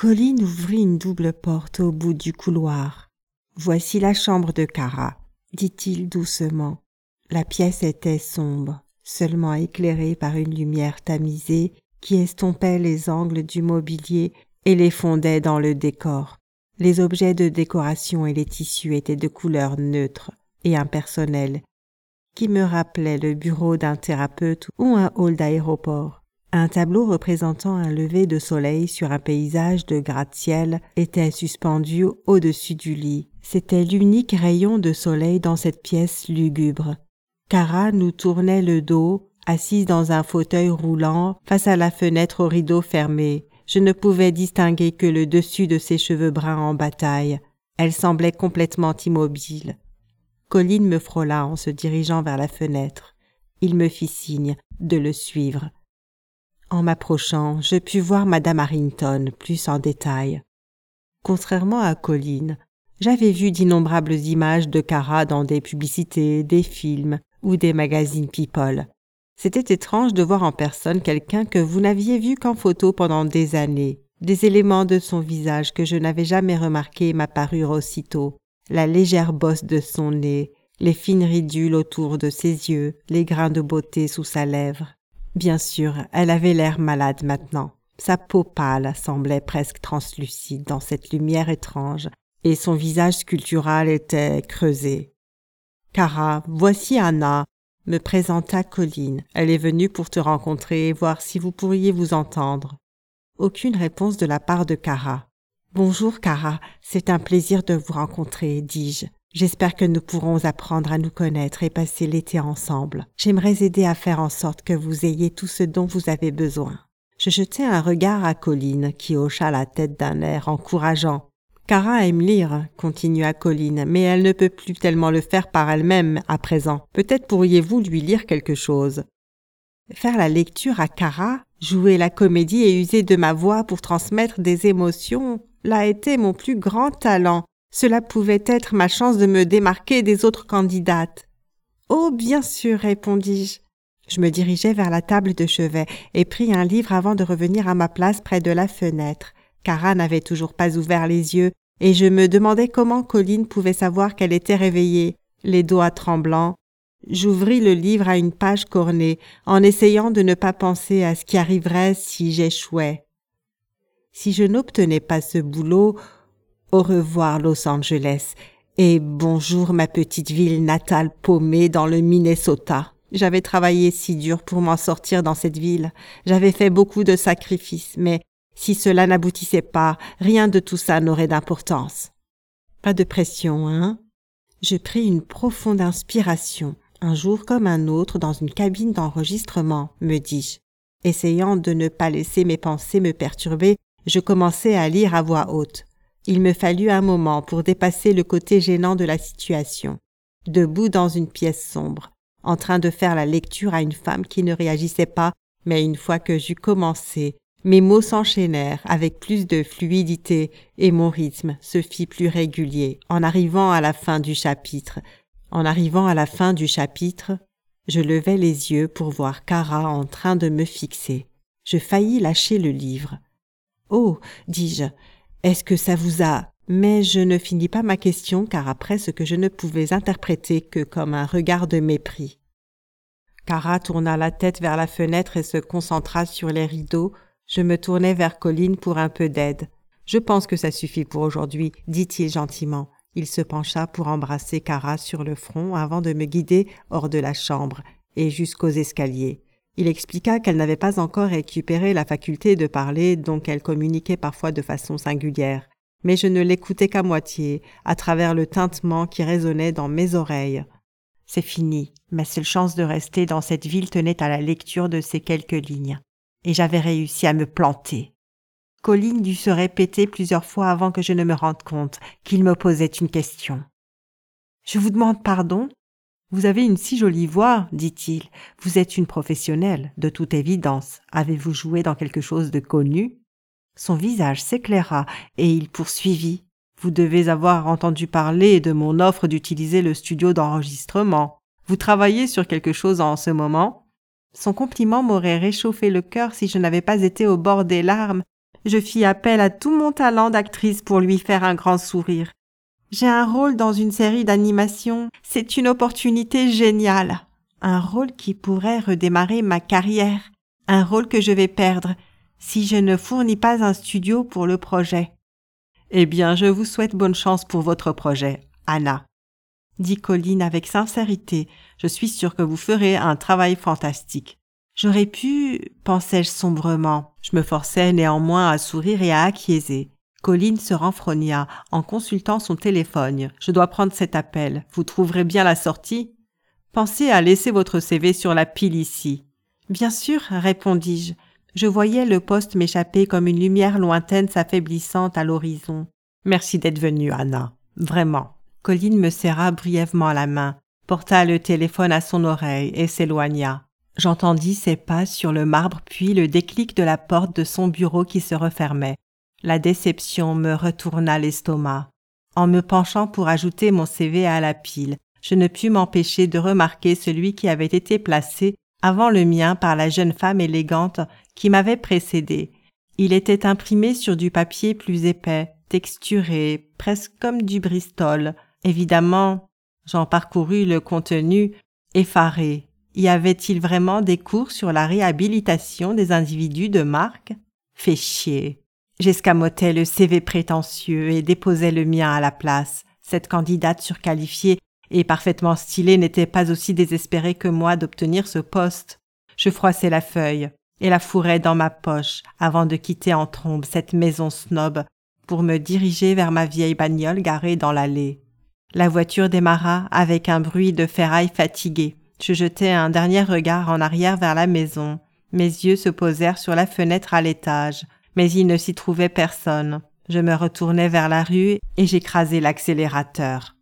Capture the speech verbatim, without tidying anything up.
Colline ouvrit une double porte au bout du couloir. « Voici la chambre de Kara », dit-il doucement. La pièce était sombre, seulement éclairée par une lumière tamisée qui estompait les angles du mobilier et les fondait dans le décor. Les objets de décoration et les tissus étaient de couleur neutre et impersonnelle, qui me rappelaient le bureau d'un thérapeute ou un hall d'aéroport. Un tableau représentant un lever de soleil sur un paysage de gratte-ciel était suspendu au-dessus du lit. C'était l'unique rayon de soleil dans cette pièce lugubre. Kara nous tournait le dos, assise dans un fauteuil roulant face à la fenêtre aux rideaux fermés. Je ne pouvais distinguer que le dessus de ses cheveux bruns en bataille. Elle semblait complètement immobile. Colline me frôla en se dirigeant vers la fenêtre. Il me fit signe de le suivre. En m'approchant, je pus voir Madame Harrington plus en détail. Contrairement à Colline, j'avais vu d'innombrables images de Kara dans des publicités, des films ou des magazines People. C'était étrange de voir en personne quelqu'un que vous n'aviez vu qu'en photo pendant des années. Des éléments de son visage que je n'avais jamais remarqués m'apparurent aussitôt. La légère bosse de son nez, les fines ridules autour de ses yeux, les grains de beauté sous sa lèvre. Bien sûr, elle avait l'air malade maintenant. Sa peau pâle semblait presque translucide dans cette lumière étrange, et son visage sculptural était creusé. « Kara, voici Anna », me présenta Colline. « Elle est venue pour te rencontrer et voir si vous pourriez vous entendre. » Aucune réponse de la part de Kara. « Bonjour Kara, c'est un plaisir de vous rencontrer, dis-je. J'espère que nous pourrons apprendre à nous connaître et passer l'été ensemble. J'aimerais aider à faire en sorte que vous ayez tout ce dont vous avez besoin. » Je jetai un regard à Colline qui hocha la tête d'un air encourageant. « Kara aime lire, » continua Colline, « mais elle ne peut plus tellement le faire par elle-même à présent. Peut-être pourriez-vous lui lire quelque chose. » Faire la lecture à Kara, jouer la comédie et user de ma voix pour transmettre des émotions, l'a été mon plus grand talent. Cela pouvait être ma chance de me démarquer des autres candidates. « Oh, bien sûr, répondis-je. » Je me dirigeai vers la table de chevet et pris un livre avant de revenir à ma place près de la fenêtre. Kara n'avait toujours pas ouvert les yeux et je me demandais comment Colline pouvait savoir qu'elle était réveillée. Les doigts tremblants, j'ouvris le livre à une page cornée en essayant de ne pas penser à ce qui arriverait si j'échouais. Si je n'obtenais pas ce boulot, au revoir Los Angeles et bonjour ma petite ville natale paumée dans le Minnesota. J'avais travaillé si dur pour m'en sortir dans cette ville. J'avais fait beaucoup de sacrifices, mais si cela n'aboutissait pas, rien de tout ça n'aurait d'importance. Pas de pression, hein? Je pris une profonde inspiration, un jour comme un autre dans une cabine d'enregistrement, me dis-je. Essayant de ne pas laisser mes pensées me perturber, je commençai à lire à voix haute. Il me fallut un moment pour dépasser le côté gênant de la situation. Debout dans une pièce sombre, en train de faire la lecture à une femme qui ne réagissait pas, mais une fois que j'eus commencé, mes mots s'enchaînèrent avec plus de fluidité et mon rythme se fit plus régulier. En arrivant à la fin du chapitre, en arrivant à la fin du chapitre, je levai les yeux pour voir Kara en train de me fixer. Je faillis lâcher le livre. « Oh, dis-je, est-ce que ça vous a… » Mais je ne finis pas ma question car après ce que je ne pouvais interpréter que comme un regard de mépris. Kara tourna la tête vers la fenêtre et se concentra sur les rideaux. Je me tournai vers Colline pour un peu d'aide. « Je pense que ça suffit pour aujourd'hui, » dit-il gentiment. Il se pencha pour embrasser Kara sur le front avant de me guider hors de la chambre et jusqu'aux escaliers. Il expliqua qu'elle n'avait pas encore récupéré la faculté de parler, donc elle communiquait parfois de façon singulière. Mais je ne l'écoutais qu'à moitié, à travers le tintement qui résonnait dans mes oreilles. C'est fini. Ma seule chance de rester dans cette ville tenait à la lecture de ces quelques lignes. Et j'avais réussi à me planter. Colline dut se répéter plusieurs fois avant que je ne me rende compte qu'il me posait une question. « Je vous demande pardon ? Vous avez une si jolie voix, dit-il. Vous êtes une professionnelle, de toute évidence. Avez-vous joué dans quelque chose de connu ? » Son visage s'éclaira et il poursuivit. « Vous devez avoir entendu parler de mon offre d'utiliser le studio d'enregistrement. Vous travaillez sur quelque chose en ce moment ?» Son compliment m'aurait réchauffé le cœur si je n'avais pas été au bord des larmes, je fis appel à tout mon talent d'actrice pour lui faire un grand sourire. J'ai un rôle dans une série d'animation. C'est une opportunité géniale. Un rôle qui pourrait redémarrer ma carrière. Un rôle que je vais perdre si je ne fournis pas un studio pour le projet. Eh bien, je vous souhaite bonne chance pour votre projet, Anna, dit Colline avec sincérité. Je suis sûre que vous ferez un travail fantastique. J'aurais pu, pensai-je sombrement. Je me forçai néanmoins à sourire et à acquiescer. Colline se renfrogna en consultant son téléphone. Je dois prendre cet appel. Vous trouverez bien la sortie? Pensez à laisser votre C V sur la pile ici. Bien sûr, répondis-je. Je voyais le poste m'échapper comme une lumière lointaine s'affaiblissant à l'horizon. Merci d'être venue, Anna. Vraiment. Colline me serra brièvement la main, porta le téléphone à son oreille et s'éloigna. J'entendis ses pas sur le marbre puis le déclic de la porte de son bureau qui se refermait. La déception me retourna l'estomac. En me penchant pour ajouter mon C V à la pile, je ne pus m'empêcher de remarquer celui qui avait été placé avant le mien par la jeune femme élégante qui m'avait précédé. Il était imprimé sur du papier plus épais, texturé, presque comme du Bristol. Évidemment, j'en parcourus le contenu, effaré. Y avait-il vraiment des cours sur la réhabilitation des individus de marque? Fait chier. J'escamotais le C V prétentieux et déposais le mien à la place. Cette candidate surqualifiée et parfaitement stylée n'était pas aussi désespérée que moi d'obtenir ce poste. Je froissai la feuille et la fourrai dans ma poche avant de quitter en trombe cette maison snob pour me diriger vers ma vieille bagnole garée dans l'allée. La voiture démarra avec un bruit de ferraille fatiguée. Je jetai un dernier regard en arrière vers la maison. Mes yeux se posèrent sur la fenêtre à l'étage, mais il ne s'y trouvait personne. Je me retournai vers la rue et j'écrasai l'accélérateur.